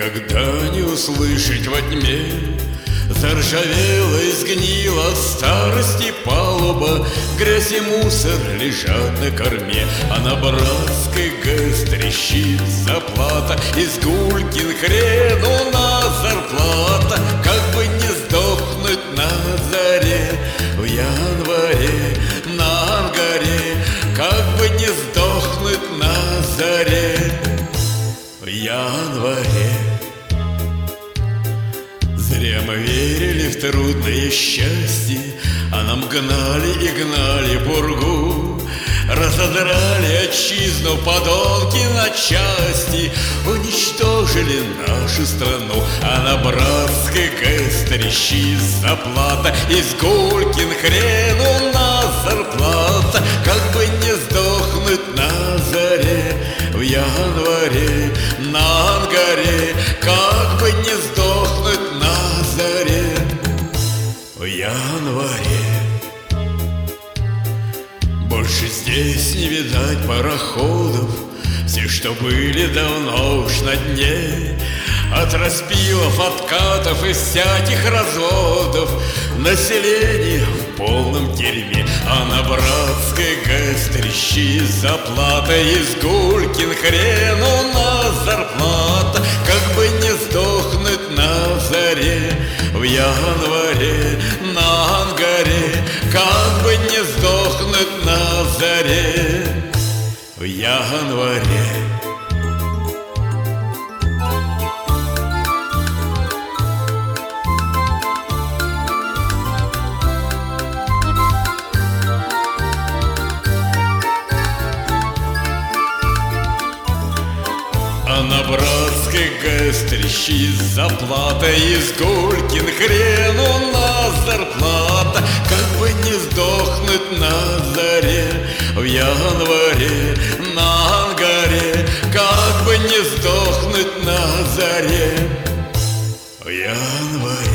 Никогда не услышать во тьме заржавела и сгнила от старости палуба. Грязь и мусор лежат на корме, а на братской ГЭС трещит заплата. Из Гулькин хрен у нас зарплата. Как бы не сдохнуть на заре в январе на ангаре, как бы не сдохнуть на заре в январе. Зря мы верили в трудное счастье, а нам гнали и гнали пургу. Разодрали отчизну подонки на части, уничтожили нашу страну, а на братской ГЭС трещит заплата. Из Гулькин хрен у нас зарплата. Как бы не сдохнуть на заре в январе на ангаре, как бы не сдохнуть на заре в январе. Больше здесь не видать пароходов, все, что были, давно уж на дне. От распилов, откатов и всяких разводов население в полном дерьме, а на братской ГЭС трещит заплата. Из Гулькин хрен у нас зарплата. Как бы не сдохнуть на заре в январе на ангаре, как бы не сдохнуть на заре в январе. А на братской ГЭС трещит заплата. Из Гулькин хрен у нас зарплата. Как бы не сдохнуть на заре в январе на ангаре, как бы не сдохнуть на заре в январе.